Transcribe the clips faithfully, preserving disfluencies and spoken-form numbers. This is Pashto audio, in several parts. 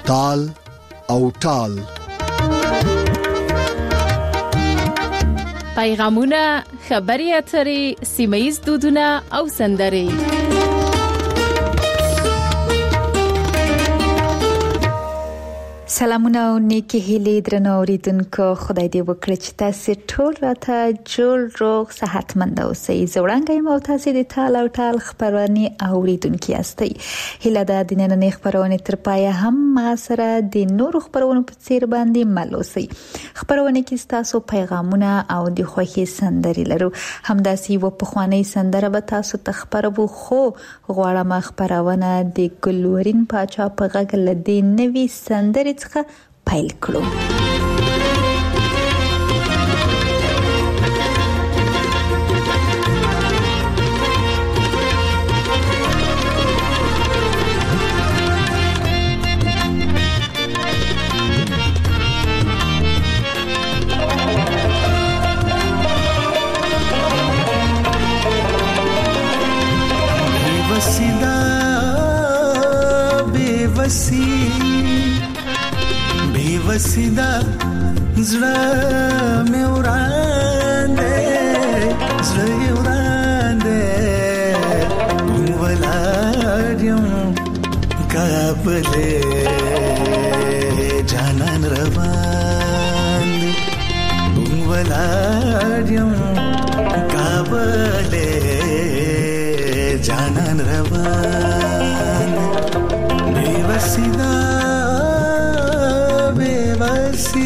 تال او ټال. پیغامونه، خبري اترې، سیمه‌ییز دودونه او سندرې. سلامونه او نیکی هیلې درنو اوریدونکو، خدای دې وکړي چې تاسو ټول راته جوړ روغ صحتمند اوسئ. زوړنګ یم او تاسو د ټال او ټال خبرونه اوریدونکو یاستئ. هیله ده د نننۍ خبرونه تر پایه هم ما سره د نورو خبرونو په څیر باندې مل اوسئ. خبرونه کې تاسو پیغامونه او د خوښي سندري لرو. همداسي و په خواني سندره به تاسو ته خبرو خو غواړم خبرونه د ګلورین پاچا په غږ لدی نوي سندري څخه پیل کړو. बेवसीदा बेवसी बेवसीदा زړه مې وراندې زړه یې وراندې ولادم کابلې جانان روان ولادم کابلې جانان روان बेवसीदा बेवसी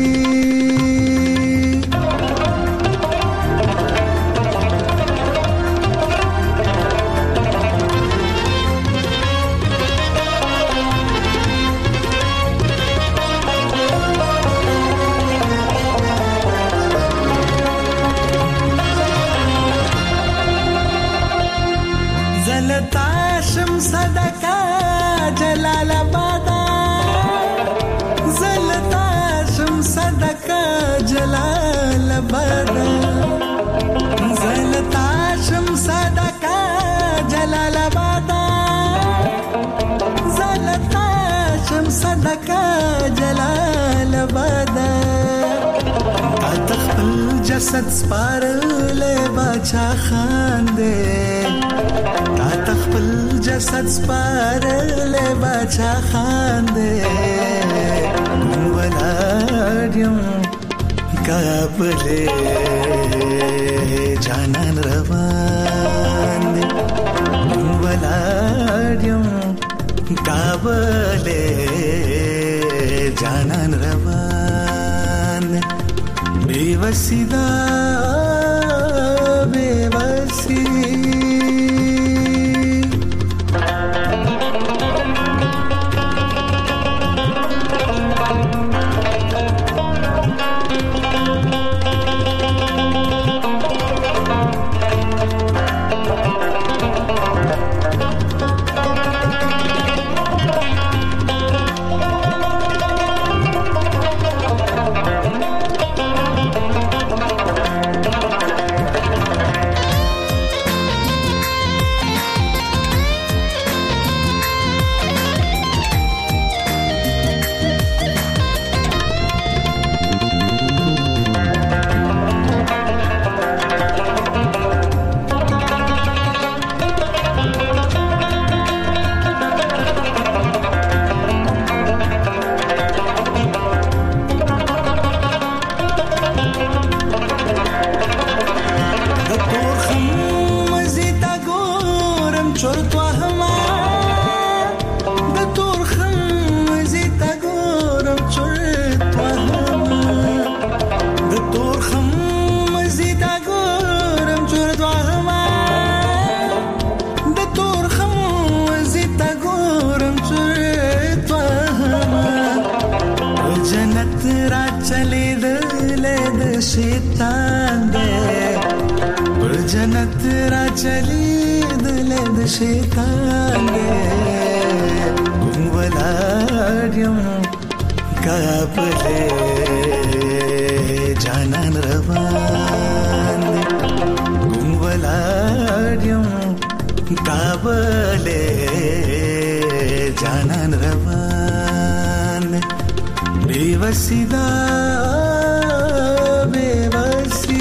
زلتاشم صدقه جلالاباد زلتاشم صدقه جلالاباد زلتاشم صدقه جلالاباد زلتاشم صدقه جلالاباد تخپل جسد سپارلې باچا خان دې تا تخپل جسد سپارلې باچا خان دې ولادم کابلې جانان روان دې ولادم کابلې جانان روان دې बेवसीदा बेवसी शैतान दे पर जन्नत रा चली दिल दे शैतान दे गुमवलाड्यम काबले जानन रवान गुमवलाड्यम काबले जानन रवान सिदा बेवसी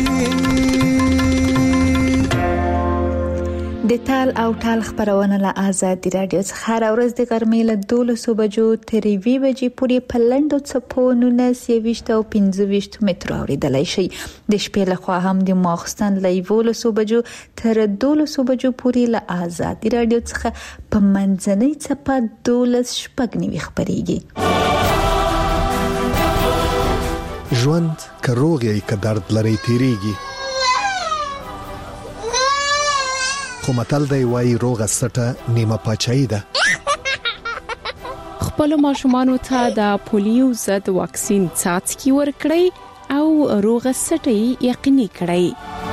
د تال او ټال خبرونه له آزادي رادیو څخه هر ورځ د غرمې له دولسو بجو تر یوې بجې پورې په لنډو څپو نولس یویشت او پنځه ویشت مترو اورېدلی شئ. د شپې لخوا هم د ماخستن له یولسو بجو تر دولسو بجو پورې له آزادي رادیو څخه په منځنۍ څپه دولس شپږ نوي خبرېږي. ژوند که روغ یې که درد لري تیریږي، خو متل دی وایي روغه سټه نیمه پاچاهي ده. خپل ماشومانو ته د پولیو ضد واکسین څاڅکي ورکړئ او روغه سټه یقیني کړئ.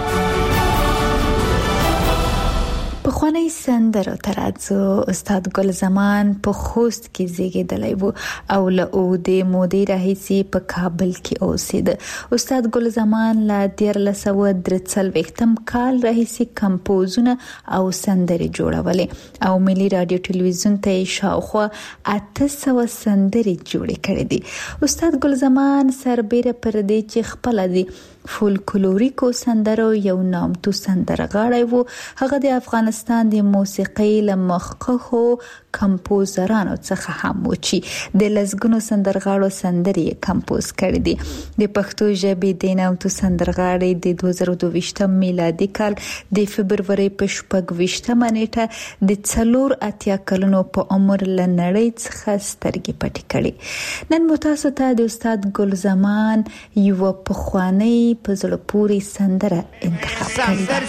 پخوانی سندرو ترازو استاد ګل زمان په خوست کې زیږیدلی و او له اوږدې مودې راهیسې په کابل کې اوسېده. استاد ګل زمان له دیارلس سوه درې څلوېښتم کال راهیسې کمپوزونه او سندرې جوړولې او ملي رادیو ټلویزیون ته یې شاوخوا اته سوه سندرې جوړې کړې دي. استاد ګل زمان سربیره پر دې چې خپله دی فولکلوریکو سندرو یو نامتو سندرغاړی و، هغه د افغانستان د موسیقۍ له مخکښو کمپوزرانو څخه هم و چې د لسګونو سندرغاړو سندرې کمپوز کړې دي. د پښتو ژبې د نامتو سندرغاړي د دوه زره دوه ویشتم میلادي کال د فبرورۍ په شپږ ویشتمه نیټه د څلور اتیا کلونو په عمر له نړۍ څخه سترګې پټې کړې. نن مو تاسو ته د استاد ګل زمان یو پخوانی په زړه پورې سندره انتخاب کړې ده.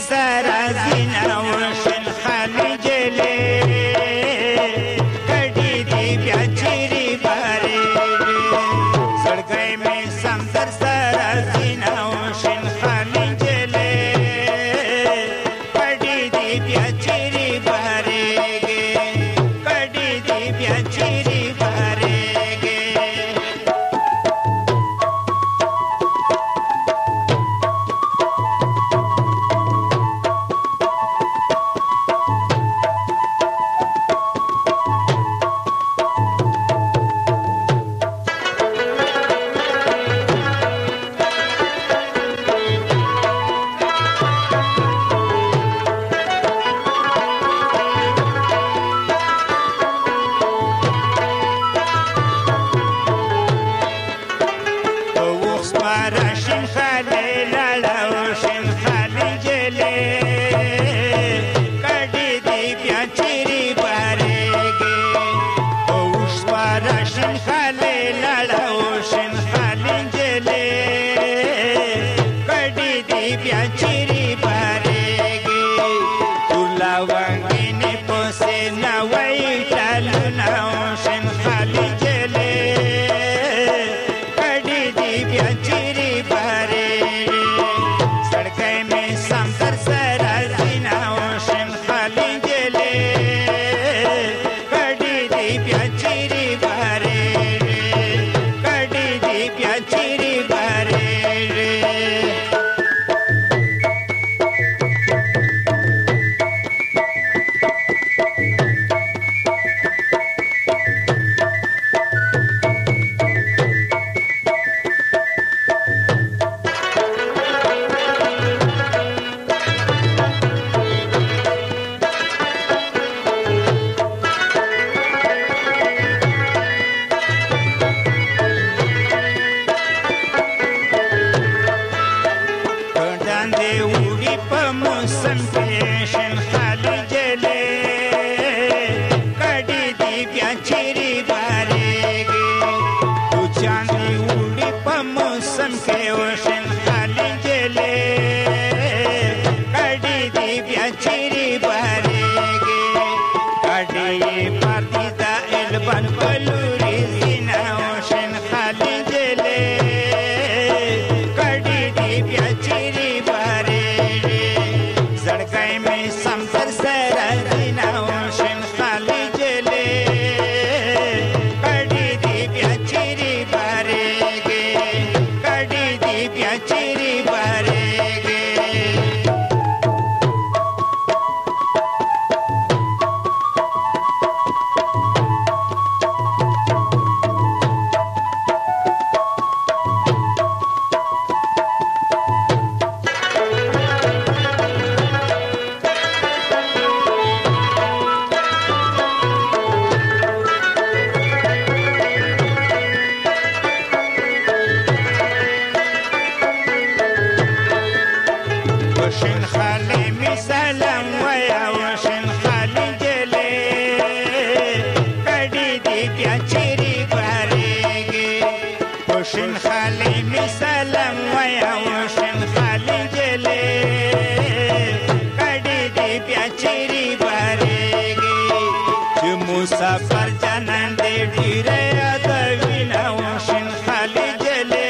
مسافر جنان دې ډیره یادوینه وشین خالي جلې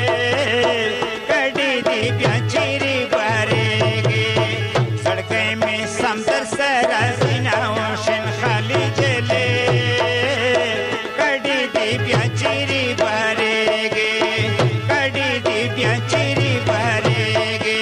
کډې دې بیا چیرې بارېږي سړکۍ مې سم در سره زینه وشین خالي جلې کډې دې بیا چیرې بارېږي کډې دې بیا چیرې بارېږي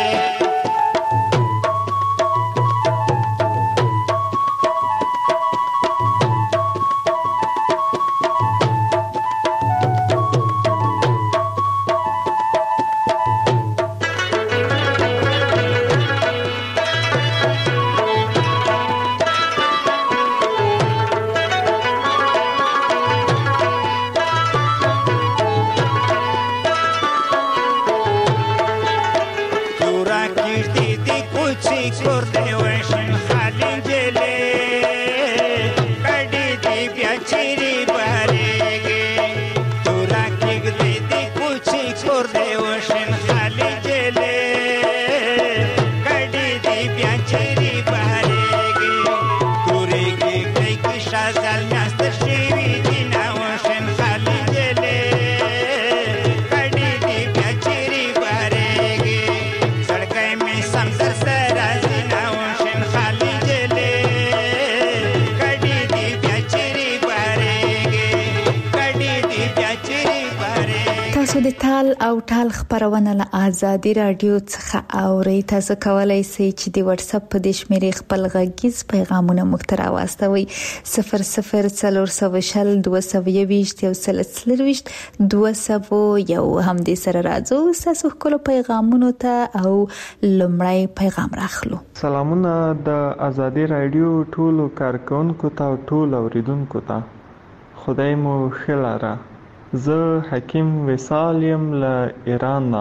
د تال او ټال خبرونه له آزادي رادیو څخه اوري. تاسو کولای شئ چې د واتس اپ په د شمیرې خپل غږیز پیغامونه مخ ته راوستوي صفر صفر څلور سوه شل دوه سوه یوویشت یو سل څلرویشت دوه سوه یو هم دې سره راځو تاسو خپل پیغامونو ته او لمړی پیغام راخلو. سلامونه د آزادي رادیو ټولو کارکونکو ته او ټول اوریدونکو ته خدای مو خلاره. زه حکیم وصال یم له ایران نه.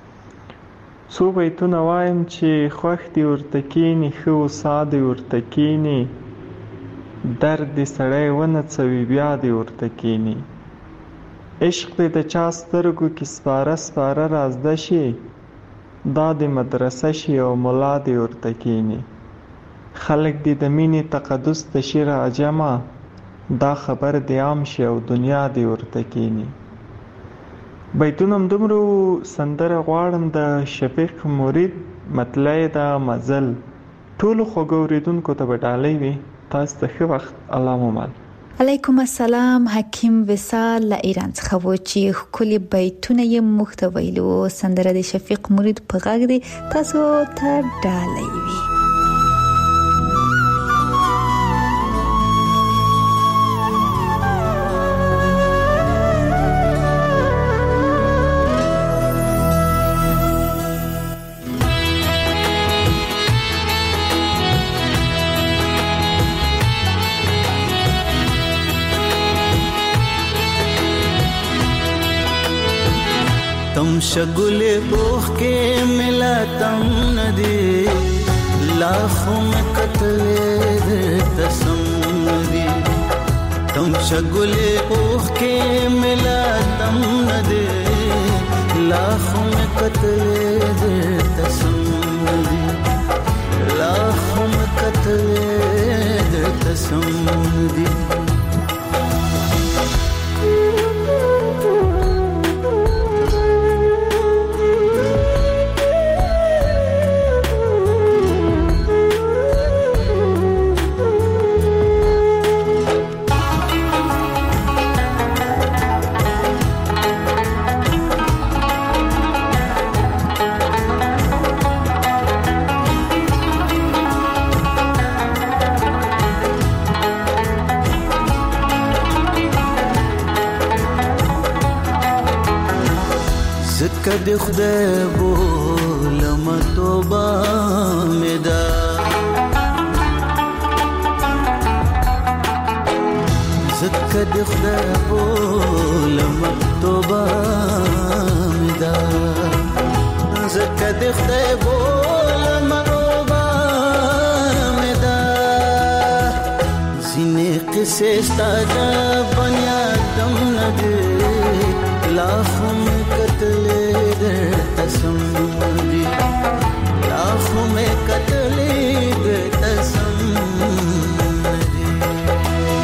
څو بیتونه وایم چې خوښ دي ورته کیني ښه وسا دي ورته کیني درد دې سړی ونڅوي بیا دې ورته کیني عشق دې د چا سترګو کې سپاره سپاره رازده شي دا دې مدرسه شي او ملا دې ورته کیني خلک دې د مینې تقدس ته شي راجمع دا خبر دی عام شي او دنیا دی ورته کینی. بیتونه دومره سندره غواړم د شفیق مرید مطلع د مزل ټول خوګوریدونکو ته بډالۍ وي. تاسو ته ښه وخت. الله مومال. علیکم السلام. حکیم وصال له ایران څخه و چې خولي بیتونه یې محتویلو سندره د شفیق مرید په غږ دی تاسو ته ډالۍ وي. तुम शगुले बोख के मिला तम नदी लाखों में कतले तसम नदी तुम शगुले बोख के मिला तम नदी लाखों में कतले तसम नदी लाखों में कतले तसम नदी کدی خدای بولم توبه مدا زکه دی خدای بولم توبه مدا زکه دی خدای بولم توبه مدا زینه قصه ستاده بنیادم ندی लाखों में कतले तसम दी लाखों में कतले तसम दी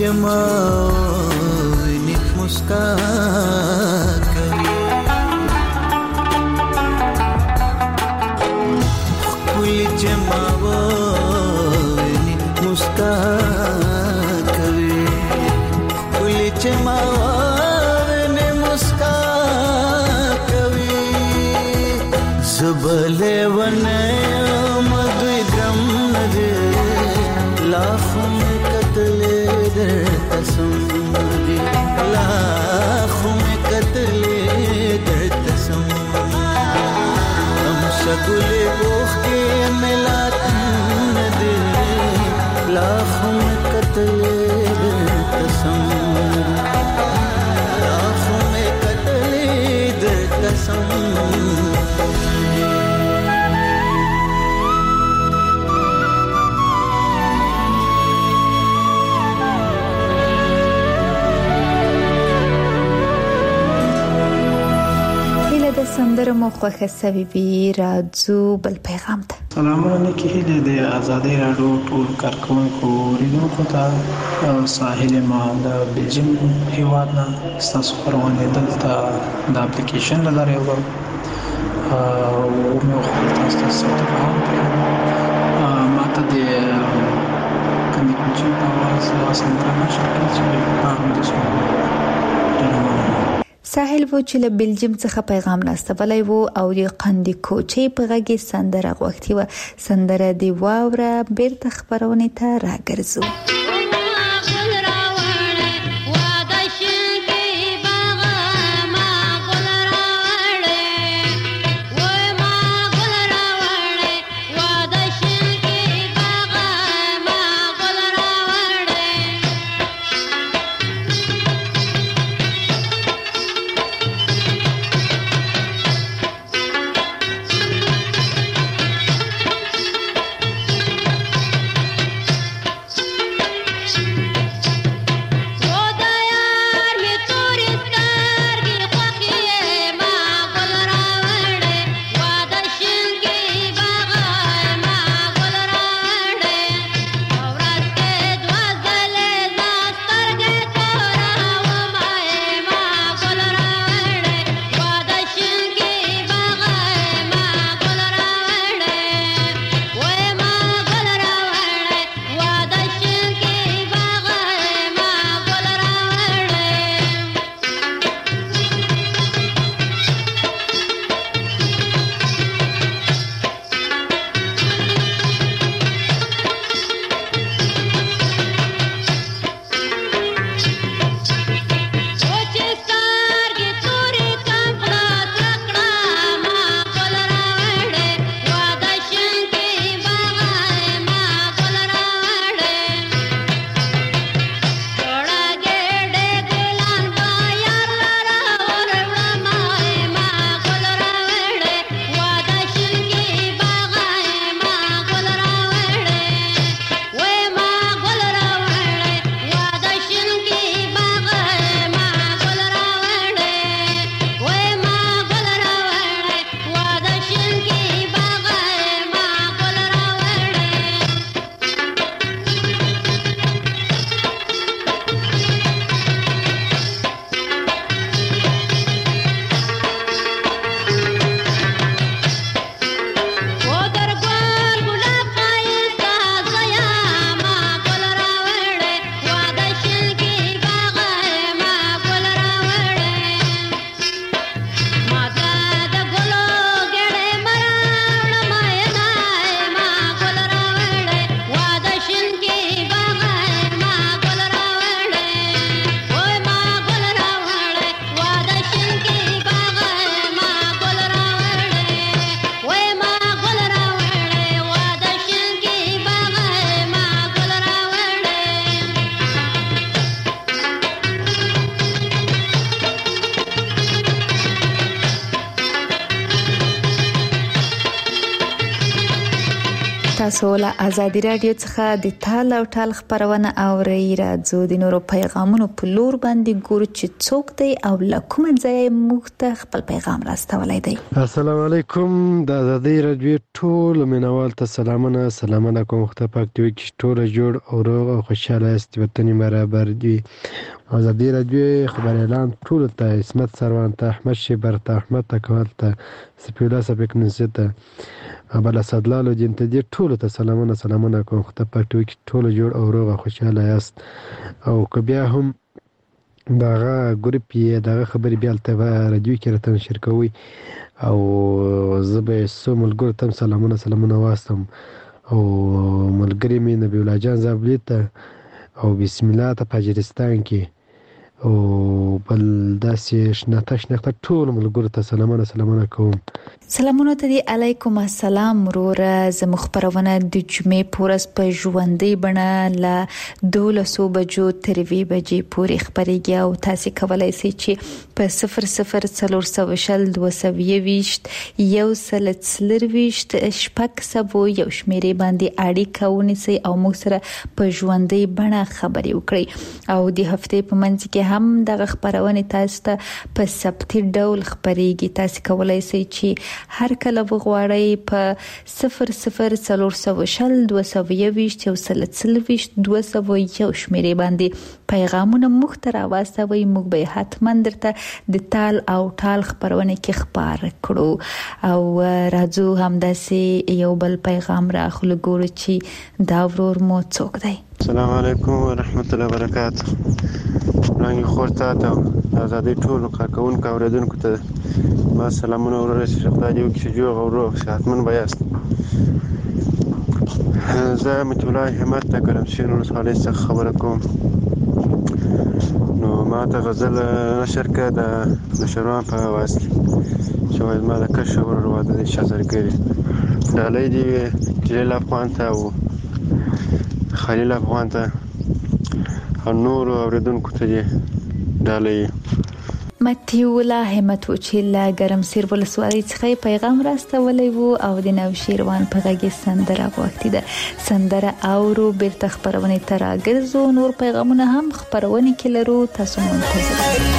چې ما ویني مسکا کوي خپل چې ما ویني مسکا کوي خپل چې ما ویني مسکا کوي زبله ونه مدوي ګرم نه لاخم قتل در قسم دی لاخم قتل در قسم ہم شگل بوخ کے ملات ندی لاخم قتل در قسم لاخم قتل در قسم سندره مو خوښه سوي وي راځو بل پیغام ته سلامونه کېله د آزادۍ راډیو ټول کارکونکو ریډیو ته ساحل ما د بلجیم هیواد نه تاسو پرونه دلته د اپلیکیشن لاره یو او مې خو تاسو ته څه هم ماته د کمیټې په واسطه سندره مشکل چې په هغه د ساحل و چې له بلجیم څخه پیغام راستولی و او د قندي کوچې په غږی سندره غوښتي و سندره دی واوره بیرته خبرونه ته راګرځو تاسو له آزادي رادیو څخه د تال او ټال خبرونه اورئ. راځو د نورو پیغامونو په لور باندې ګورو چې څوک دی او له کوم ځای موږ ته خپل پیغام راستولی دی. السلام علیکم. د آزادي رادیو ټول مینوال ته سلامونه سلامونه کوم. خدای پاک دې وکړي ټول جوړ او روغ او خوشاله است، وطن برابر دی. آزادي رادیو خبر اعلان ټول ته، اسمت سروان ته، احمد شیبر ته، احمد تکوال ته، سپیولا سپیک نسی ته، ابل اسدلال دین ته دې ټول ته سلامونه سلامونه کوم. خدای پاک دې وکړي ټول جوړ او روغ خوشاله یاست. او که بیا هم دغه ګروپ یې دغه خبرې بیا ته رادیو کې راته نشر کوي او زه به څو ملګرو ته سلامونه سلامونه واستم. او ملګری مې نبی الله جان زابلی ته او بسم الله ته پاجرستان کې او بل داسې شناخته شناخته ټول ملګرو ته سلامونه سلامونه کوم. سلامونه ته دی علیکم السلام وروره. زموږ خبرونه د جمعې په ورځ په ژوندۍ بڼه له دولسو بجو تر یوې بجې پورې خپرېږي او تاسې کولی شئ چې په صفر صفر څلور سوه شل دوه سوه یوویشت یو سل څلرویشت شپږ سوه یو شمېرې باندې اړیکه ونیسئ او موږ سره په ژوندۍ بڼه خبرې وکړئ. او د هفتې په منځ کې هم دغه خبرونه تاسو ته په ثبتي ډول خبرېږي. تاسو کولی شئ چې هر کله وغواړئ په صفر صفر څلور سوه شل دوه سوه یوویشت یو سل څلرویشت دوه سوه یو شمېرې باندې پیغامونه موږ ته راواستوئ. موږ به حتما درته د تال او ټال خبرونه کې خبر کړو. او راځو همداسې یو بل پیغام راخلو ګورو چې دا ورور مو څوک دی. السلام علیکم ورحمت الله وبرکاته. رنګ خورتا ته آزادۍ ټولو کارکوونکو او اوریدونکو ته ما سلامونه ورسېږي. خدای دې وکړي چې جوړ او روغ صحتمند به یاست. زه مطیع الله همت د ګرمسیر ولسوالۍ څخه خبره کوم. نو ما ته غزل نشر کړه د نشروان په آواز کې چې وایي زما د کشر ورور واده دی شهزادګرې. ډالۍ دې وي جلیل افغان ته او خلیل افغان ته او نورو اوریدونکو ته دې ډالۍ. مطیع الله همت و چې له ګرمسیر ولسوالۍ څخه پیغام راستولی و او د نوشیروان په غږ سندره غوښتې ده. سندره اورو بیرته خبرونه ته راګرځو. نور پیغامونه هم خبرونه کې لرو، تاسو منتظر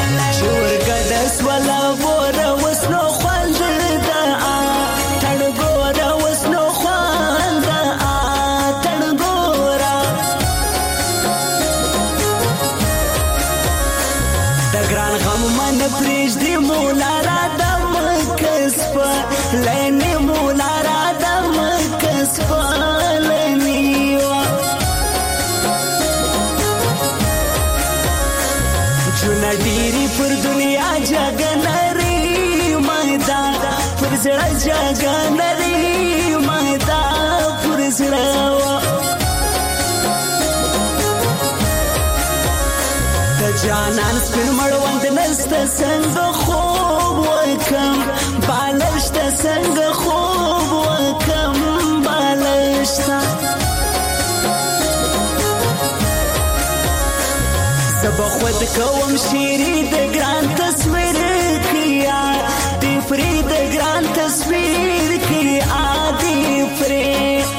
پریش دی مولا را دم کسپا لینی مولا را دم کسپا لینیوا چونا دیری پر دنیا جگنری مایدا پر زڑا جگنری مایدا پر زڑا جانان سپین مړوند نسته څنګه خوب وکم بالشته څنګه خوب وکم بالشته زبا خود کوم شیری د ګران تصویر کیا دی فری د ګران تصویر کیا دی فری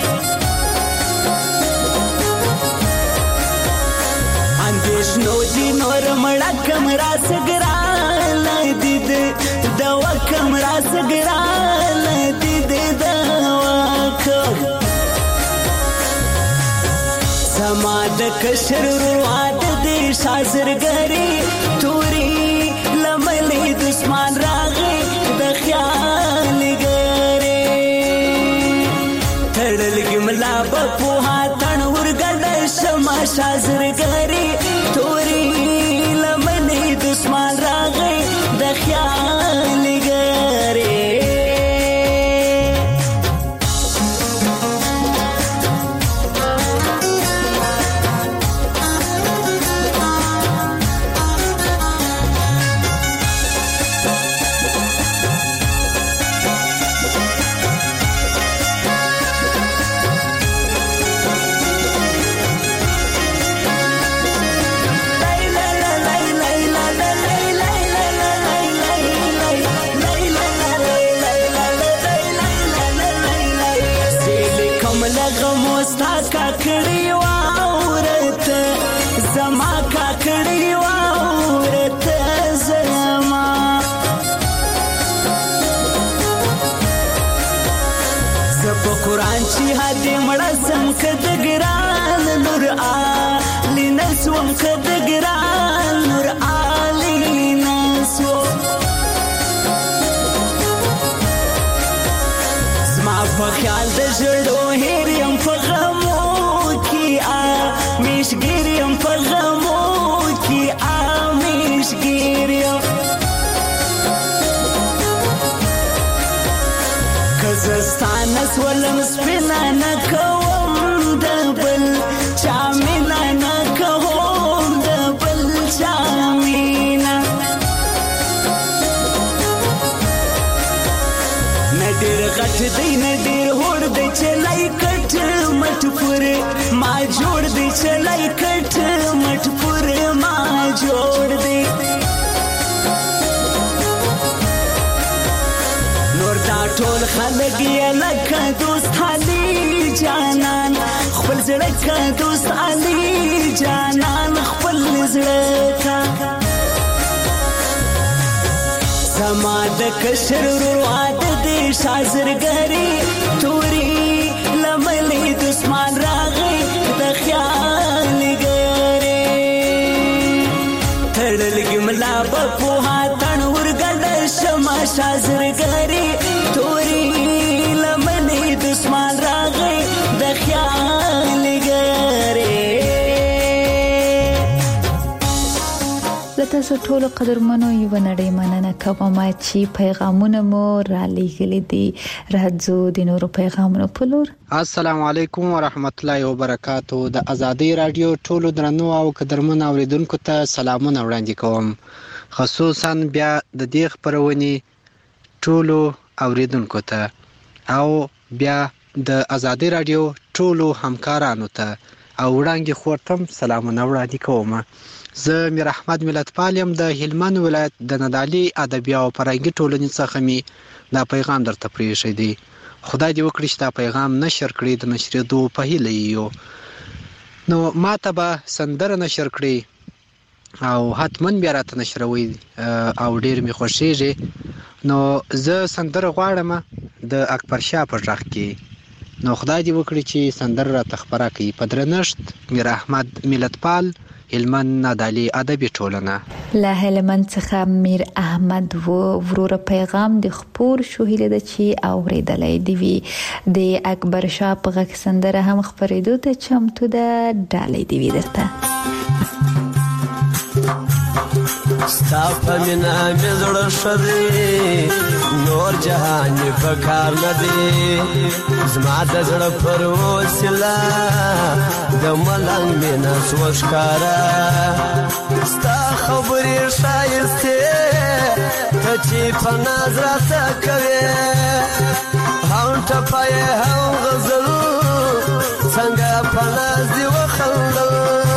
نو دی نور مړه کمرا سګرا لدید دوا کمرا سګرا لدید دوا کو سما د کشر رواد دې شازرګری توري لملې دشمن راغې د خیال ګره تړل ګملا په هاتن ورګل شما شازرګری توری لمنی دشمن راغی د خیال ګره. کاکړی واورته زما کاکړی واورته زما زه په قرآن چې هدې مړه سم که د ګران نور عالي نسوم که د ګران نور عالي نسوم زما په خیال د ژړو هېر یم په غمو کې آمیشګیر یم په غمو کې آمیشګیر یم که زه ستا نه سولم سپینه نه کوم د بل چا مینه نه کوم د بل چا مینه نه ډېر غټ دی نه ډېر هوړ دی چې لای کټ مټ پورې ما جوړ دی چې لای کټ مټ پورې ما جوړ دی نور دا ټول خلک یې لکه دوست علي جانان خپل زړه که دوست علي جانان خپل زړه که زما د کشر ورور واده دی شازرګري توري لملې دسمان راغی د خیال ګرې تړلګي ملا په پوها تڼ ورګډ شمه شازرګري توري لملې دسمان راغی د خیال ګرې تاسو ټول قدرمنو یو نړۍ مننه کوم چې پیغامونه مو را لېږلي دي راځو د نورو پیغامونو په لور السلام علیکم ورحمت الله وبرکاتو د ازادي رادیو ټولو درنو او قدرمنو اوریدونکو ته سلامونه وړاندې کوم خصوصا بیا د دې خبرونې ټولو اوریدونکو ته او بیا د ازادي رادیو ټولو همکارانو ته او وړاندې خورتم سلامونه وړاندې کوم زه میر احمد ملتپال یم د هلمند ولایت د نادعلي ادبي او فرهنګي ټولنې څخه می دا پیغام درته پرېښی دی خدای دې وکړي چې دا پیغام نشر کړي د نشرېدو په هیله یو نو ما ته به سندره نشر کړي او حتما بیا راته نشروي او ډېر مې خوښېږي نو زه سندره غواړم د اکبر شاه په غږ کې نو خدای دې وکړي چې سندره راته خپره کړي په درنښت میر احمد ملتپال هلمند نادعلي ادبي ټولنه له هلمند څخه میر احمد و ورور پیغام د خپور شو هیله ده چې اوریدلای دی وی د اکبر شاه په غږ سندره هم خبرېدو ته چمتو ده ډالۍ دی وی درته ستا په مینا مې زړه ښه دی نور جهان مې په کار نه دی زما د زړه پر وسیله د ملنګ مینه سوه ښکاره ستا خبرې ښایستې ته چې په ناز راته کوې هم ټپه یې هم غزل څنګه په ناز دې وخندل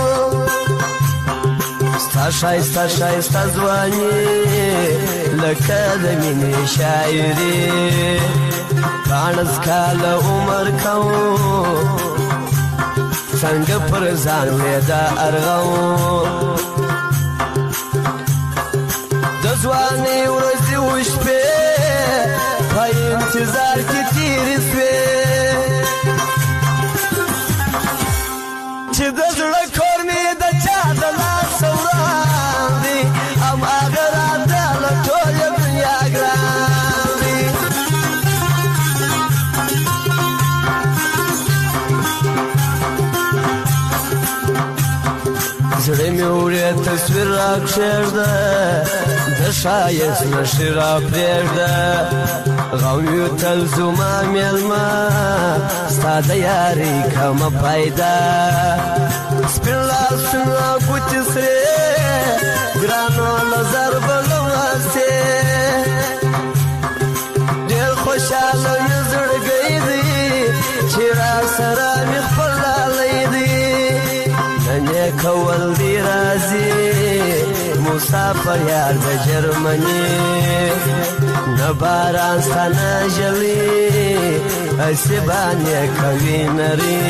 ستا شایسته شایسته ځواني لکه د مینې شاعري پاڼس کاله عمر کوم څنګه پر ځان وې دا ارغوم د ځوانۍ ورځې وشپې په انتظار کې تېرې سوې چې د زړه کور مې د چا د لاس وړاندې هماغه راته له ټولې دنیا ګران دی زړه مې وړې تصویر راکښېږده د ښایست نښې راپرېږده غم یو تل زما مېلمه ستا د یارۍ کمه پیدا سپین لاسونه ګوتې سرې ګرانو نظر به لمسې ډېر خوشحاله مې زړګی دی چې را سره مې خپل لالی دی نن یې کول دی راځي مسافر یار د جرمني نه باران ستا نه ژلي اسی باندې کوي نری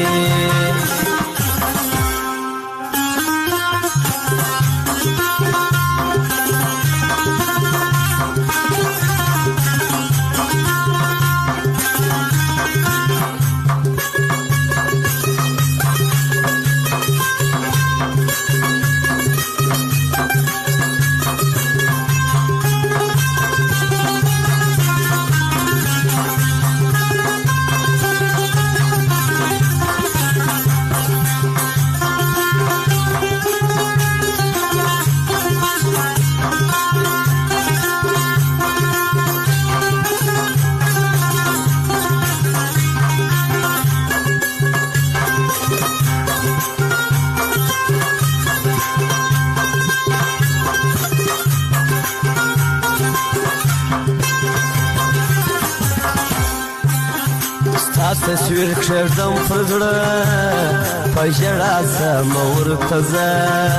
تصویر کردم پرزړه په ژړا سم ورته زه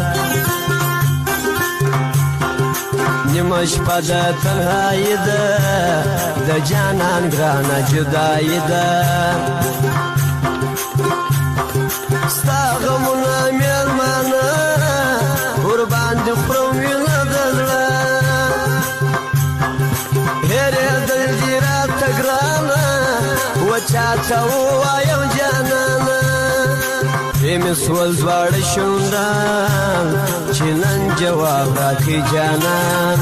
نیمه شپه د تنهایي ده د جانان ګرانه جدایي ده ستا غمونه مېرمانه ورباندې خورم وینه د زړه هېرېدل دي راته ګرانه وچاته ووایم جانانه پرېمې سول دواړه شونډان چې نن جواب راکړي جانان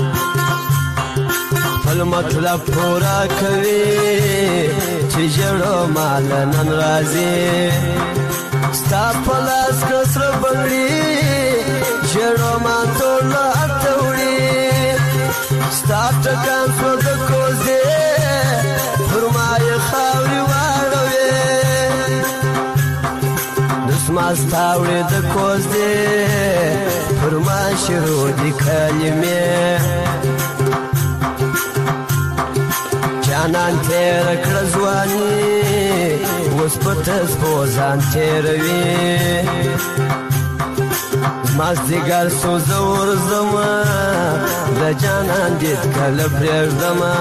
خپل مطلب پوره کوي چې ژړو ماله نن راځي ستا په لاس که سره بنګړي ژړو ما ټول هلته وړي ستا ټکان شو د کوزې پر ما یې خاورې واړوې دسما ستا وړې د کوزدې پر ما شروع دي کلمې جانان تېره کړه ځواني اوس په تسبو ځان تېروي مازدیګر سو زه ورځمه د جانان دید کله پرېږدمه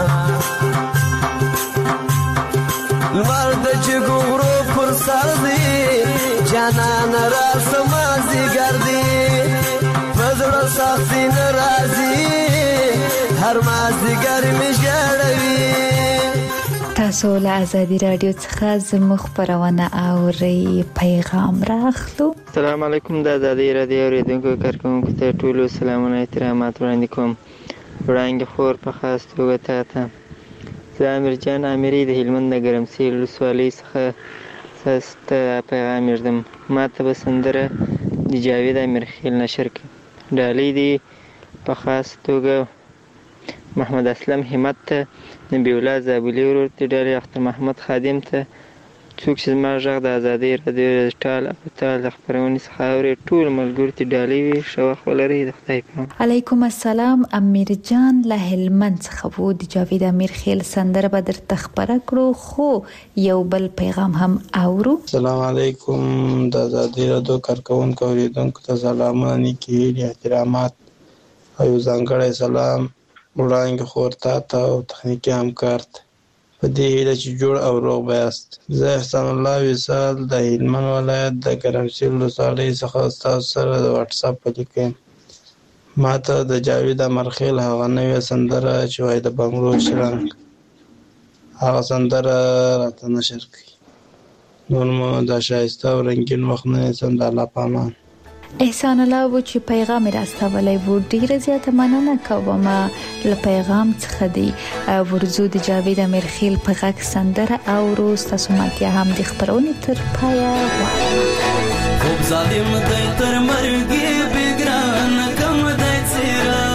لمر د جګو غرو پر سر دی جانان راسه مازدیګر دی په زړه سختي نه راځي هر مازدیګر مې ژړوي. تاسو له ازادي رادیو څخه زموږ خپرونه اورئ. پیغام راخلو. السلام علیکم. د ازادي رادیو اوریدونکو کارکونکو ته ټولو سلامونه احترامات وړاندې کوم. وړاندې خور په خاص توګه تا ته زه امیرجان امیري د هلمند د ګرمسیر ولسوالۍ څخه تاسو ته پیغام یږدم. ما ته به سندره د جاوید امیرخیل نشر کړي. ډالۍ دي په خاص توګه محمد اسلم همت ته، نبی الله زابلي ورور ته ډالۍ، اختر محمد خادم ته، څوک چې زما غږ د ازادۍ رادیو د ټال او تال د خپرونې څخه اوري ټول ملګرو ته ډالۍ وي. ښه وخت ولرئ. د خدای په امان. علیکم السلام. امیرجان له هلمند څخه وو. د جاوید امیرخیل سندره به درته خپره کړو، خو یو بل پیغام هم اورو. السلام علیکم. د ازادۍ رادیو کارکونکو اوریدونکو ته سلامونه، نیکې هیلې، احترامات او یو ځانګړی سلام وړاندې خور تا ته او تخنیکي همکار ته په دې هیله چې جوړ او روغ به یاست. زه احسان الله وصال د هلمند ولایت د ګرمسیر ولسوالۍ څخه ستاسو سره د واټساپ په لیک یم. ما ته د جاوید امیرخیل هغه نوې سندره چې وایي د بنګړو شرنګ هغه سندره راته نشر کړي. نور مو دا ښایسته او رنګین وخت نه نیسم. د الله په امان. احسان الله و چې پیغام راستولی و. ډیره زیاته مننه کوم له پیغام څخه دی. ورځو د جاوید امیرخیل په غږ سندره اورو. ستاسو ملتیا هم د خپرونې تر پایه غواړم. خوب ظالم دی تر مرګي بګران کم دی څیرا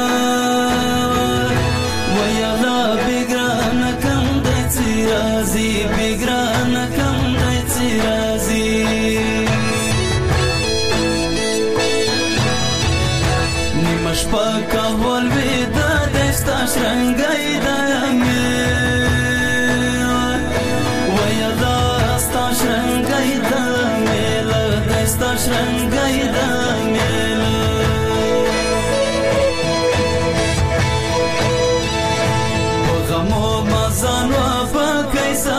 ویالا بګران کم دی څیرا زی بګران کم دی څیرا زی شپه کهول ویده دستا شرنگای دایمه ویدا ستا شرنگای دایمه دستا شرنگای دایمه غمو مزان و پاکی سا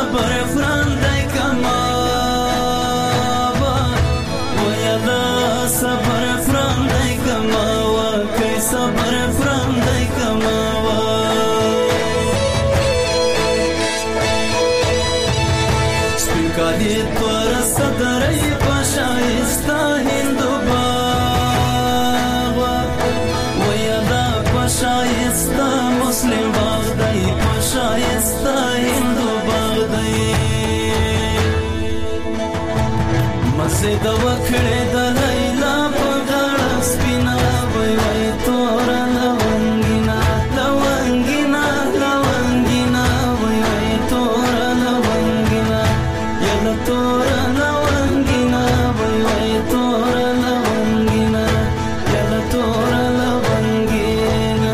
صبر خورم دی کماوه سپین کالی تور صدرې په شایسته هندو باغ ویا دا په شایسته مسلم باغ دی په شایسته هندو باغ دی مزه د وکړې د لیلا په غاړه سپینا وای وای تور لونګینا لونګینا لونګینا وای وای تور لونګینا یلا تور لونګینا وای وای تور لونګینا یلا تور لونګینا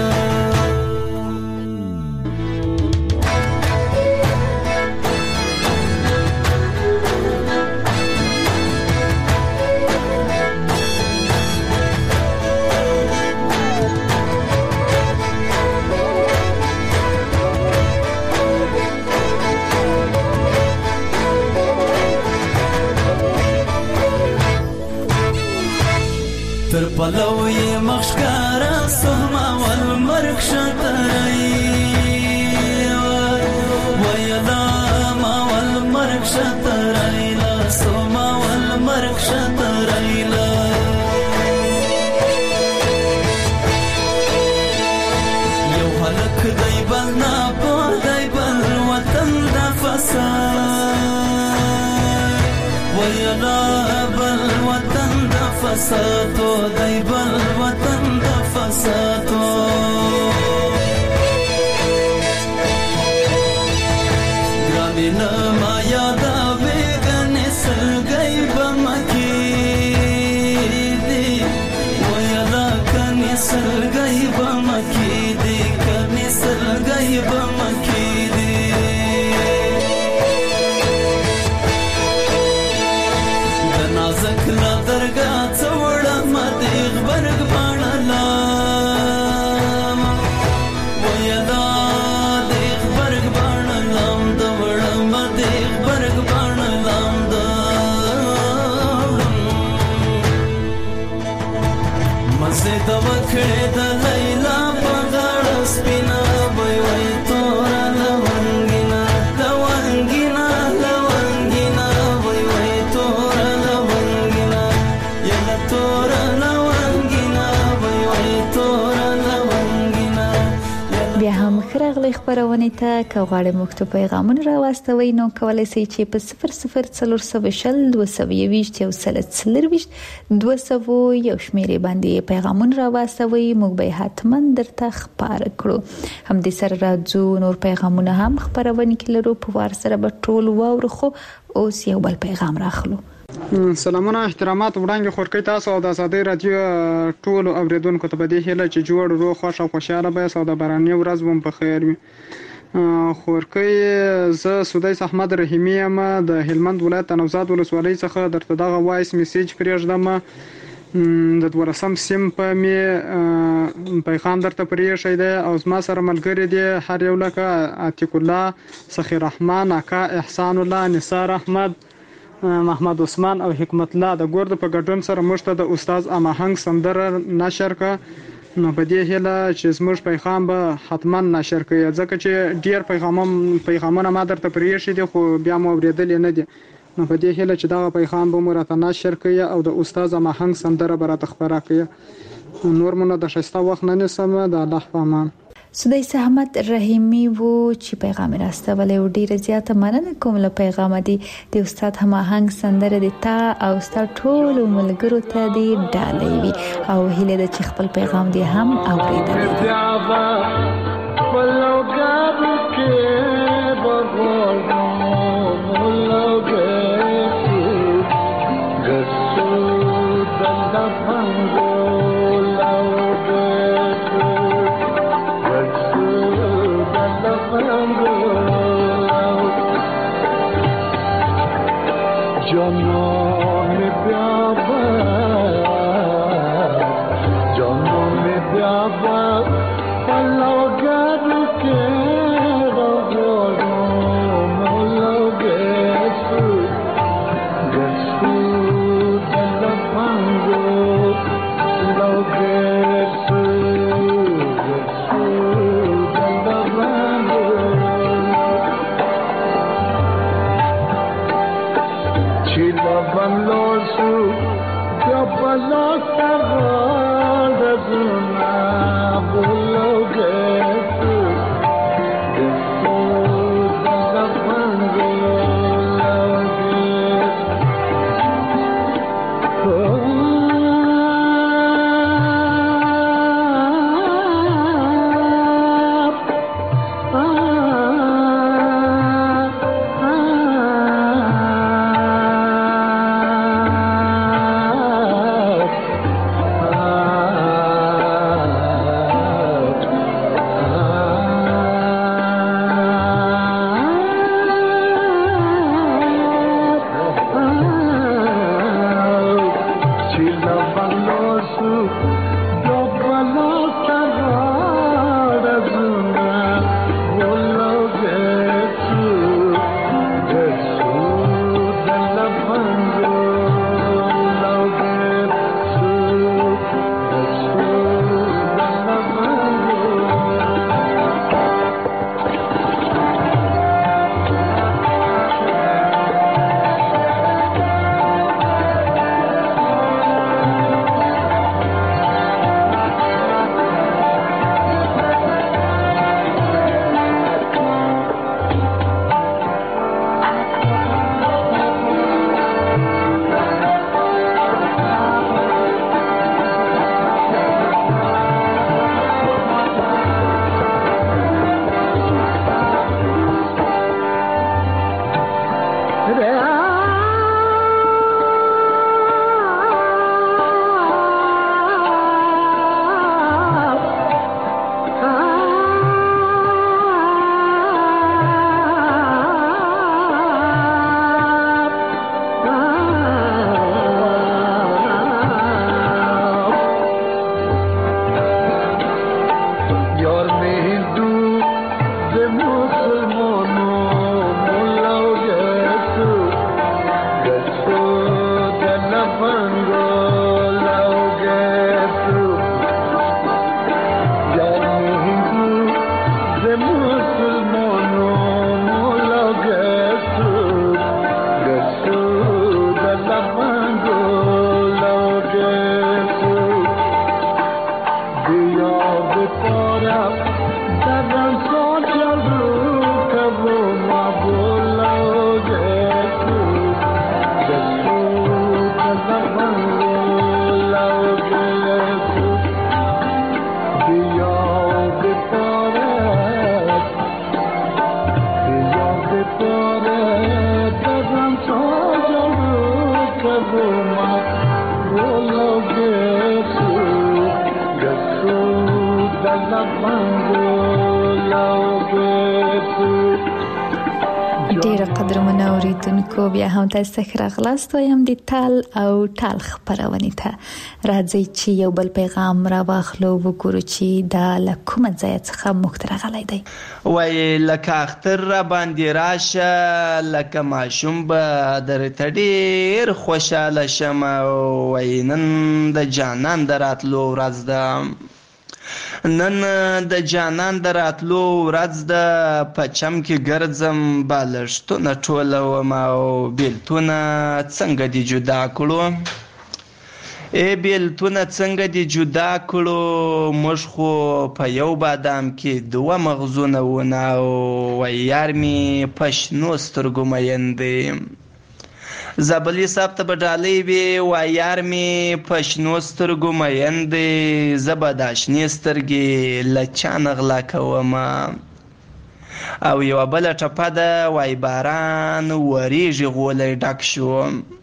تر پلوی مخشکارا سهما والمرک شترئی ویلا ما والمرک شترئی لا سهما والمرک شترئی لا یو حلق دی بل ناپو دی بل وطن دا فساد ویلا بل وطن دا فسادو دی بل وطن دا فسادو گرانی نما یادا بیگنی سلگئی بمکی دی ویلا کنی سلگئی بمکی دی کنی سلگئی بمکی دی نازک لا درگا څوړه مته غبرګ باڼلا ویا دا دې غبرګ باڼلا د وړه مته غبرګ باڼلا د مزه د وکړې د لیلا په غاړه سپینا وای وای تور لونګینا لونګینا لونګینا وای وای تور بیا هم خراغلی خبرونه ته که غواړئ موږ ته پیغامونه راواستوئ نو کولی شئ چې په صفر صفر څلور سوه شل دوه سوه یوویشت یو سل څلرویشت دوه سوه یو شمېرې باندې پیغامونه راواستوئ موږ به یې حتما درته خپاره کړو همدې سره راځو نور پیغامونه هم خپرونه کې لرو په وار سره به ټول واورو خو اوس یو بل پیغام راخلو سلامونه احترامات وړاندې خورکې تاسو او د آزادۍ رادیو ټول اوریدونکو ته بده هله چې جوړ روغ خوش او خوشاله به او د باراني ورځ هم په خیر وي خورکې زه سودیس احمد رحیمی یم د هلمند ولایت نوزاد ولسوالۍ څخه درته دغه وایس میسیج پرېږدم د دولسم سیم په می پیغام درته پرېښی دی او زما سره ملګري دي هر یو لکه عتیق الله سخی رحمان اکا احسان الله نثار احمد محمد عثمان او حکمت الله د ګورد په ګډون سره موږ ته د استاد اماهنګ سندره نشر ک نو په دې هله چې زموږ پیغام به حتما نشر کړي ځکه چې ډیر پیغامونه پیغامونه ما درته پرېښي دي خو بیا مو اوریدل نه دي نو په دې هله چې دا پیغام به مو راته نشر کړي او د استاد اماهنګ سندره به راته خبره کړي نور مونږ د شسته وخت نه نسم د الله په امان سودیس احمد رحیمی وو چې پیغام راستولې و ډیره زیاته مننه کوم له پیغام دی د استاد هماهنګ سندره د تا او استاد ټول ملګرو ته دی ډالۍ وي او هیله ده چې خپل پیغام دی هم اوریدل ډیر قدرمن اوریدونکو بیا هم تاسو ته راغلاست وایم د تال او تال خبرونه ته راځي چې یو بل پیغام را واخلو وګورو چې دا لکوم ځای څخه مختره غلای دی وای لکه اختر را باندې راشه لکه ماشوم به درته ډیر خوشاله شم وای نن د جانان دراتلو ورځ ده نن د جانان دراتلو ورځ ده پچم کې ګرځم بالښتونه ټولوم او بیلتونه څنګه دي جدا کړو ای بیلتونه څنګه دي جدا کړو موږ خو په یو بادام کې دوه مغزونه ونه وای یار مې په شنو سترګو مین دی زابلي صاحب ته به ډالۍ وي وای یار مې په شنو سترګو مین دی زه به دا شنې سترګې له چا نه غلا کومه او یوه بله ټپه ده وای باران وریږي غولی ډک شو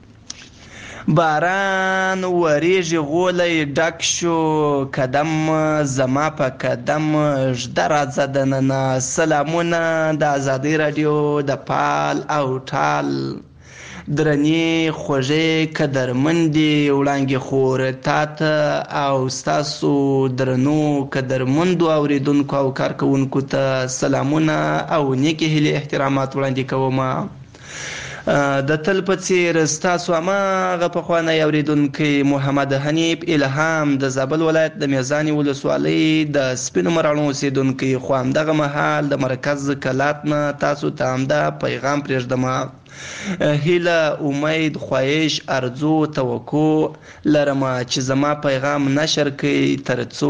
باران وریږي غولی ډک شو قدم زما په قدم ژده راځه دننه سلامونه د ازادۍ راډیو د پال او ټال درنې خوږې قدرمندې وړانګې خور تا ته او ستاسو درنو قدرمندو اوریدونکو او کارکوونکو ته سلامونه او نیکې هیلې احترامات وړاندې کوم د تل په څیر ستاسو هماغه پخوانی اوریدونکی محمد حنیف الهام د زابل ولایت د میزانې ولسوالۍ د سپینو مراڼو اوسیدونکی خو همدغه مهال د مرکز کلات نه تاسو ته همدا پیغام پرېږدم هیله امید خواهش ارزو توقع لرم چې زما پیغام نشر کړئ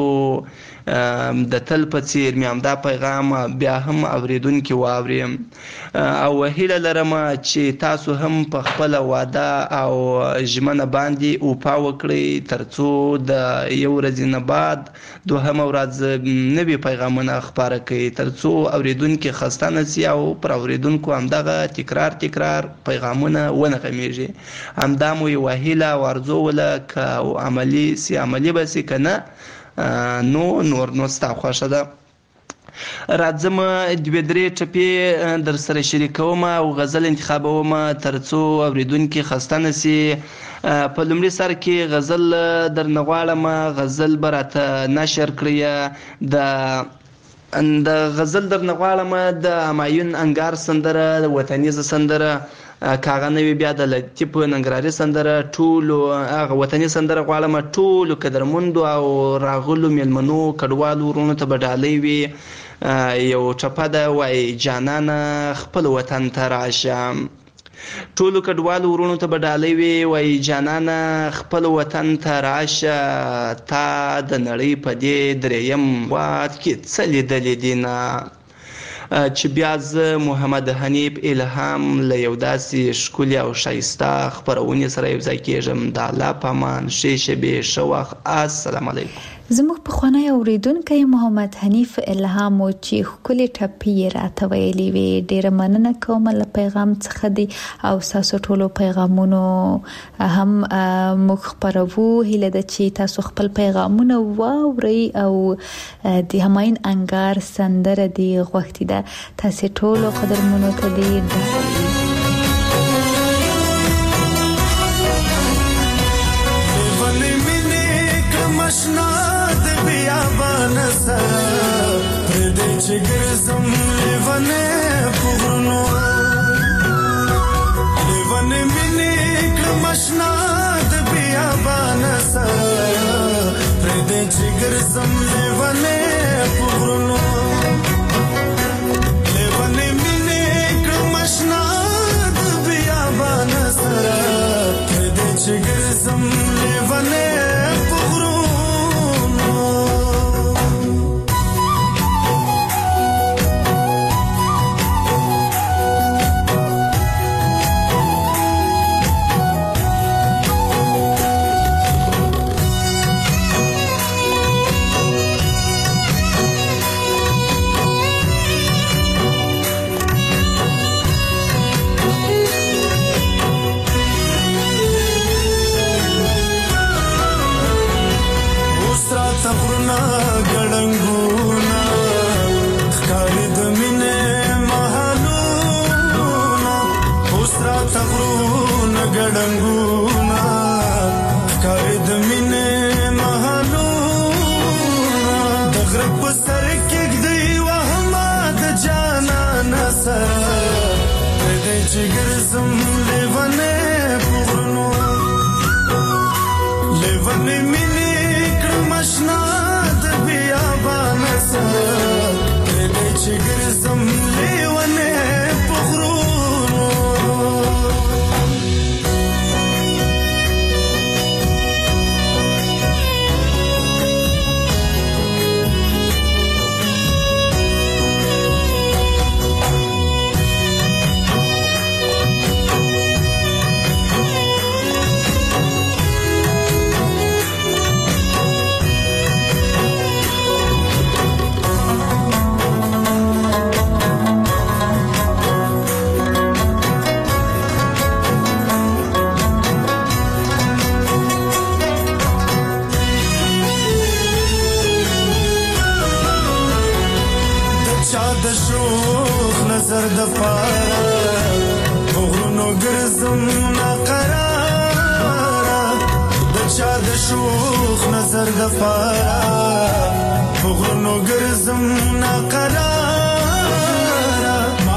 ترڅو د تل په څیر مې همدا پیغام بیا هم اوریدونکي واوري او هیله لرم چې تاسو هم په خپله واده او ژمنه باندې اوپا وکړئ ترڅو د یو ورځې نه بعد دوهمه ورځ نوي پیغامونه خپاره کړئ ترڅو اوریدونکي خسته نه سي او پر اوریدونکو همدغه تکرار تکرار پیغامونه ونه غمیږي همدا مو یوه هیله او ارزو وله که عملي سي عملي به سي که نه نو نور نو ستا خوښه ده راځم دوې درې ټپې در سره شریکوم او غزل انتخابوم ترڅو اوریدونکي خسته نه سي په لومړي سر کې غزل درنه غواړم غزل به راته نشر کړئ د د غزل درنه غواړم د همایون انګار سندره وطنیزه سندره کاغه نوی بیا د لطیف ننګرهاري سندره ټولو هغه وطني سندره غواړم ټولو قدرمندو او راغلو میلمنو کډوالو ورونو ته به ډالۍ وي یو ټپه ده وایي جانانه خپل وطن ته راشه ټولو کډوالو ورونو ته به ډالۍ وي وایي جانانه خپل وطن ته راشه تا د نړۍ په دې درېیم واد کې څه لیدلي دي نه چې بیا زه محمد حنیف الهام له یو داسې ښکلي او ښایسته خپرونې سره یو ځای کېږم د الله په امان ښې شېبې ښه وخت السلام علیکم زموږ پخوانی اوریدونکی محمد حنیف الهام و چې ښکلې ټپې یې راته ویلې وې ډېره مننه کوم له پیغام څخه دی او ستاسو ټولو پیغامونو هم موږ خپروو هیله ده چې تاسو خپل پیغامونه واورئ او د همایون انګار سندره دی غوښتې ده تاسې ټولو قدرمنو ته دی ډالۍ چې ګرځم لیوانه پغرونو لیوانه مینې کړم آشنا د بیابان سره پردې چې ګرځم لیوانه پغرونو لیوانه مینې کړم آشنا د بیابان سره پردې چې ګرځم لیوانه پغرونو ګړنګونه ښکاري د مینې محلونه اوس راته غرونه ګړنګونه ښکاري د مینې محلونه د غره په سر کېږدئ وهمه د جانانه سره پرېږدئ چې ګرځم لیونی په غرونو لیونی مینې کړم اشنا د بیابانه سره پرېږدئ چې ګرځم لیونی په غرونو د شوخ نظر د پاره غرونو ګرځم ناقراره د چا د شوخ نظر د پاره غرونو ګرځم ناقراره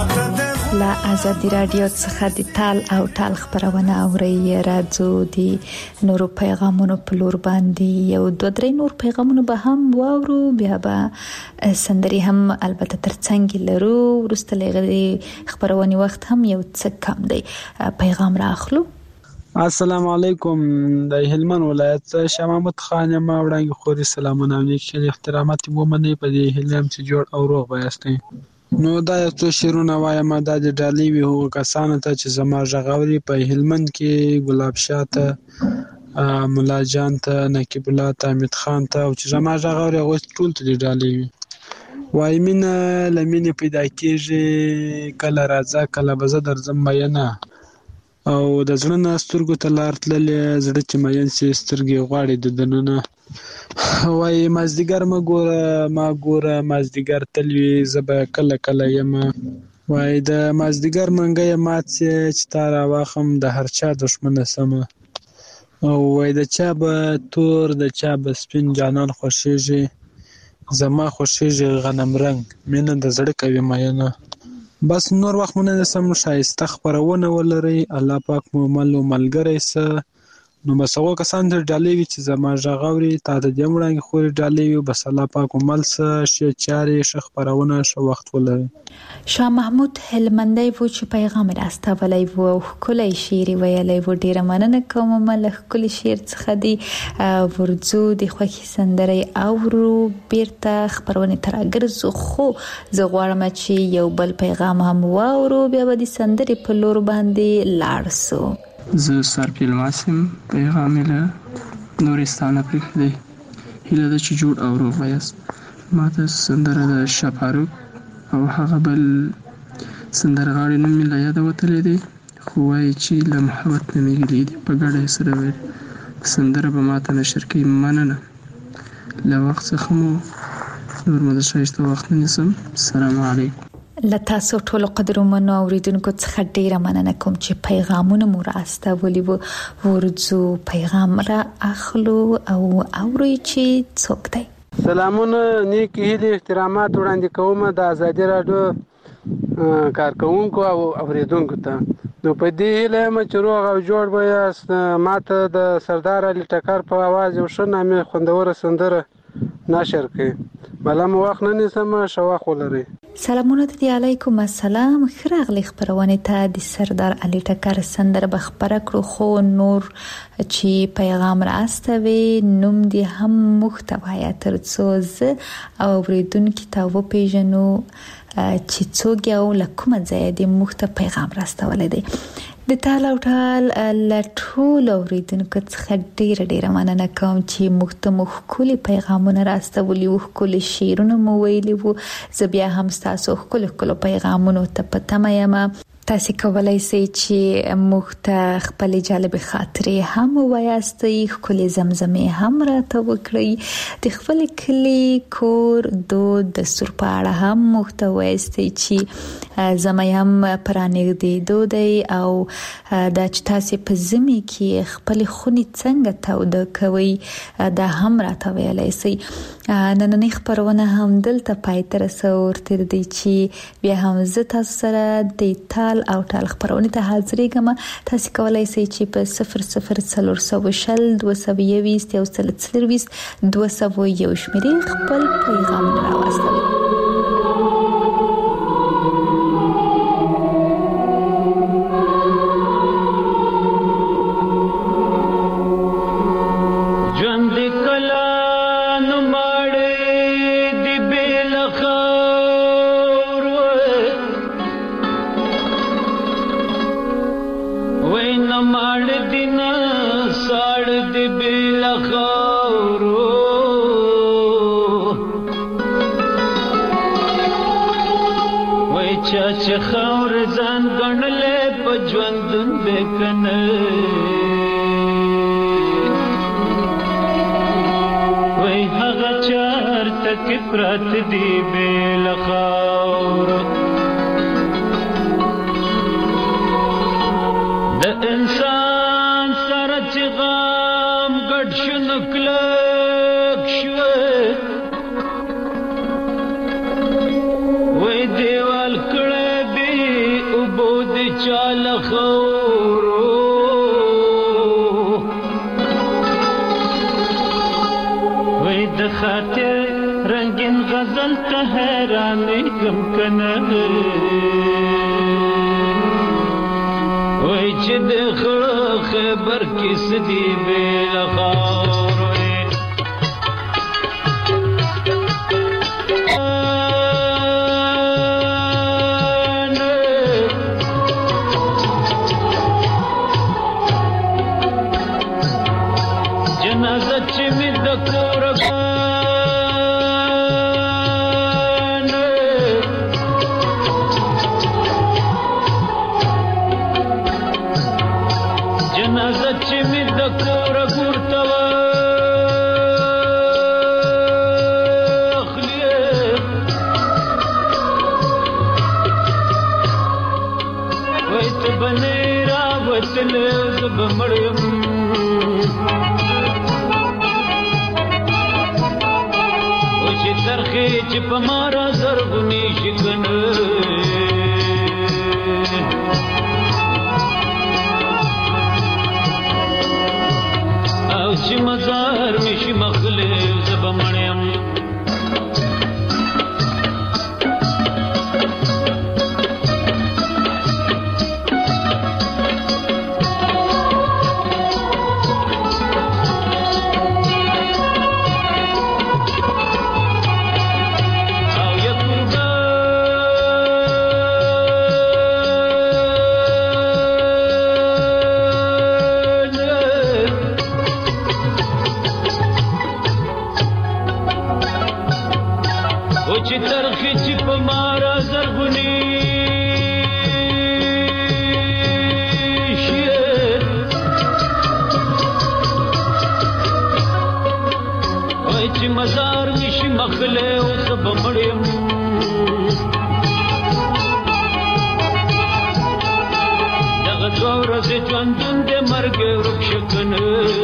لا ازادي رادیو څخه د تال او ټال خبرونه اوري راځو دي نورو پیغامونو په لور باندې یو دوه درې نور پیغامونه به هم واورو بیا به سندري هم البته ترڅنګ لرو ورسته لغړي خبرونه وخت هم یو څه کم دی پیغام راخلو السلام علیکم د هلمند ولایت شاه محمود خان ما وړاندې خوري سلامونه علیکم احترامات ومني په دې هلم چې جوړ او روغ بایاستئ نو دا یو څو شعرونه وایم دا د ډالۍ وي هغو کسانو ته چې زما غږ اوري په هلمند کې ګلاب شاه ته ملا جان ته نقیب الله ته حمید خان ته او چې زما غږ اوري هغوی ټول ته د ډالۍ وي وایي مینه له مینې پیدا کېږي کله راځه کله به زه درځم میینه او د زړه نه سترګو ته لار تللې زړه چې مین سي سترګې غواړي د دننه وایي مازدیګر مه ګوره ما ګوره مازدیګر تل وي زه به کله کله یم وایي د مازدیګر منګی مات سي چې تا راواخم د هر چا دښمنه سمه او وایي د چا به تور د چا به سپین جانان خوښیږي زما خوښیږي غنم رنګ مینه د زړه کوي مینه بس نور وخت مونږ نه سم شایسته خبرونه ولري الله پاک مو مل او ملګری سه نو بس هغه کسان چې ډالۍ وي چې زما غږ اوري تا ته دې وړاندې خوري ډالۍ وي بس الله پاک مو مل سه ښې چارې ښه خبرونه ښه وخت ولري شاه محمود هلمندی و چې پیغام راستولی و او ښکلی شعر یې ویلی و ډېره مننه کوم ما له ښکلي شعر څخه دې ورځو د خوښې سندرې اورو بیرته خپرونې ته راګرځو خو زه غواړم چې یو بل پیغام هم واورو بیا به د سندرې په لور باندې لاړ سو زه سرپیل ماسم پیغام یې له نورستانه پرېښودی هیله ده چې جوړ او روغ یاست ما ته سندره د شاه فاروق او هغه بل سندرغاړي نوم مې له یاده وتلی دی خو وایي چې له محبت نه مې ګیلې دي په ګډه یې سره ویل سندره به ما ته نشر کوي مننه له وخت څخه مو نور مو د ښایسته وخت نه نیسم السلام علیکم له تاسو ټولو قدرمنو اوریدونکو څخه ډیره مننه کوم چې پیغامونه مو راستولي وو ورځو پیغام را اخلو او اوري چې څوک دی سلامونه نیک هیلې احترامات وړاندې کوم د ازادي راډیو کارکونکو او اوریدونکو ته نو په دې هیله یم چې روغ او جوړ به یاست ماته د سردار علي ټکر په اواز یو ښه نامې خوندوره سندره نشر کړي بله مو وخت نه نیسم ښه وخت ولرئ سلامونه دی علیکم السلام خراغلی خبرونه ته د سردار علي ټکر سندره به خبره کړو خو نور چې پیغام راستوي نوم دی هم محتوی ترڅو زه او اوریدونکو ته وپیژنو چې څوک یو لکومه ځای دی محتوی پیغام راستولې دی د تال او ټال لټول اوریدونکو څخه ډیره ډیره مننه کوم چې محتمو خولي پیغامونه راستولي او خولي شیرونه مو ویلي وو زه بیا هم تاسو خولي خولي پیغامونه ته پته مې تاسو کولای شئ چې موږ ته خپل جالب خاطرې هم وایاستئ، خپل زمزمې هم راته وکړئ، د خپل کلی کور دود دستور په اړه هم موږ ته وایاستئ چې زما هم پرانګدي دودي او د تاسو په زمي کې خپل خونی څنګه تاوده کوي دا هم راته ویلای شئ. نننۍ خبرونه هم دلته پای ته رسور تر دې چې بیا هم زه تاسو سره د تال او ټال خبرونه ته حاضرېږم. تاسو کولای شئ چې په صفر صفر څلور سوه شل دوه سوه یوویشت یو سل څلرویشت دوه سوه یو شمېرې خپل پیغام راواستوئ. چې خور ځان ګڼلې په ژوندون بکنه وای هغه چارته کې پرات دی بل خور د انسان سره چې غم ګډ شنو کلک شو وای دیوال چال خورو وای د خاطر رنگین غزل ته حیرانې غم کنه وای چې د خبر کې سدي بل خور چې په مارا زرغونی شکنه او چې مزار مشي مخله زبمړم مزار مشي مخله او سبمړم دغه څور زه ژوندون د مرګ ورک شکنه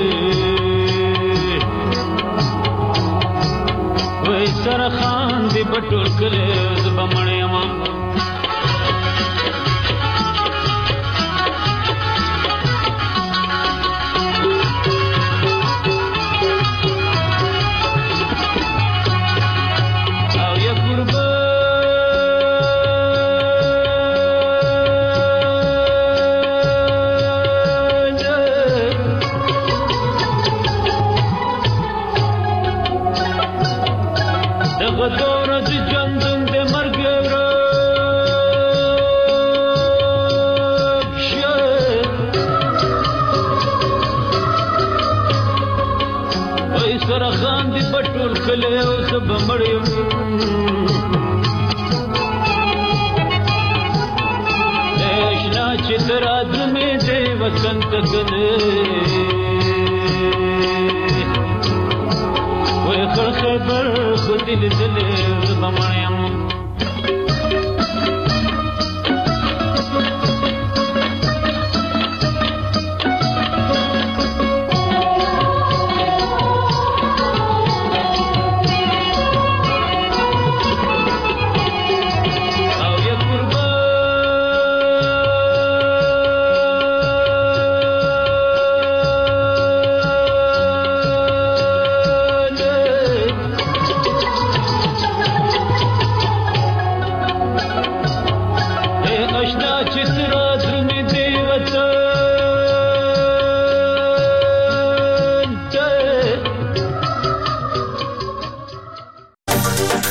وای سره خان دی پټول کله سبمړم ټکنه وای خړ خبر خو دل دل زبمړم